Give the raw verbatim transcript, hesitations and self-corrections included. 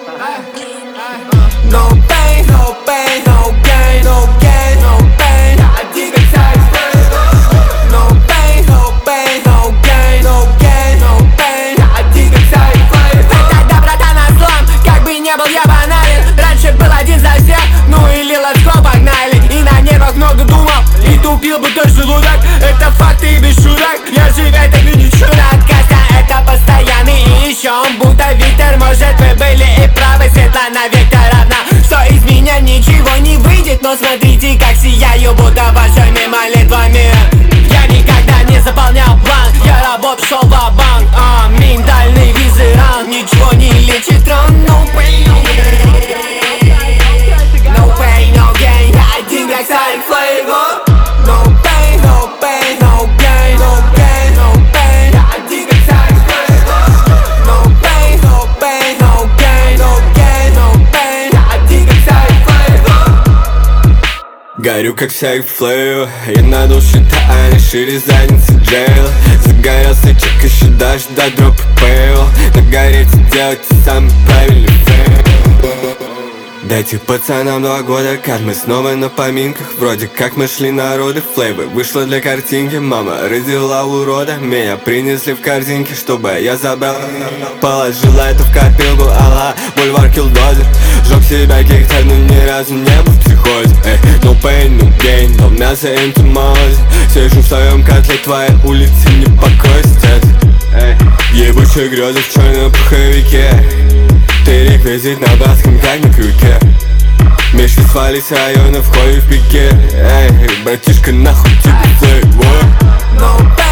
No pain, no pain, no gain, no gain, no pain. Один как No pain, no pain, no gain, no gain, no pain. Один как Это доброта на злом, как бы не был я банален. Раньше был один за всех, ну или let's go, погнали. И на нервах много думал, и тупил бы тот желудок. Это факты без шуток, я же в этом и не чудак. Костя это постоянный, и еще он будто ветер. Может вы были и правы, Светлана Викторовна, что из меня ничего не выйдет. Но смотрите, как сияю, будто вашими молитвами. Я никогда не заполнял бланк, я работал, шел ва-банк. а, Миндальный визеран, ничего не лечит ран. No pain, no gain, no pain, no gain. Я один как Sonic Flavor. No pain, no pain, no gain, no gain, no pain. Один как Sonic Flavor. No pain, no pain, no gain, no gain, no pain. Один как Sonic Flavor. Горю как Sonic Flavor. Я надул счета, а они шире задницы джейл. Загорелся чек, еще даже до дропа пейл. Нагореть и делать самый правильный фейл. Дайте пацанам два года, как мы снова на поминках. Вроде как мы шли на роды, флейвы вышло для картинки. Мама родила урода, меня принесли в корзинке, чтобы я забрал. Положила это в копилку, ага, бульвар килдозер. Жёг себя ких-то, но ни разу не был в психозе. Эй, no pain, no gain, но мясо энтомолози. Сижу в своем котле, твоей улицы не покосят. Эй, ебучие грезы в черном пуховике. Ты реквизит на баском, как на крюке. Мишки свались с района, входит в пике. Эй, братишка, нахуй тебе флейвор. No pain.